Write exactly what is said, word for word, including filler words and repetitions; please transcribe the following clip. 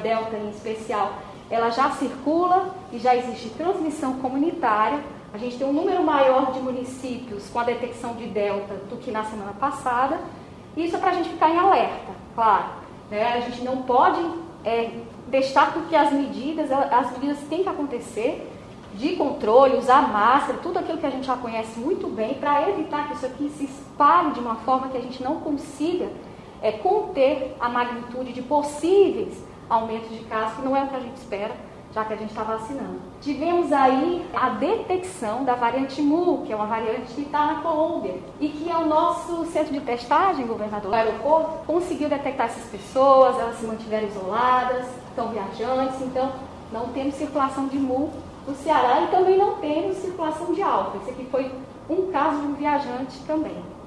Delta em especial, ela já circula e já existe transmissão comunitária. A gente tem um número maior de municípios com a detecção de Delta do que na semana passada. Isso é para a gente ficar em alerta, claro. Né? A gente não pode é, deixar que as medidas, as medidas têm que acontecer, de controle, usar máscara, tudo aquilo que a gente já conhece muito bem, para evitar que isso aqui se espalhe de uma forma que a gente não consiga é, conter a magnitude de possíveis aumentos de casos, que não é o que a gente espera, já que a gente está vacinando. Tivemos aí a detecção da variante Mu, que é uma variante que está na Colômbia, e que é o nosso centro de testagem, governador, do aeroporto, conseguiu detectar essas pessoas, elas se mantiveram isoladas, são viajantes, então não temos circulação de Mu no Ceará e também não temos circulação de Alfa. Esse aqui foi um caso de um viajante também.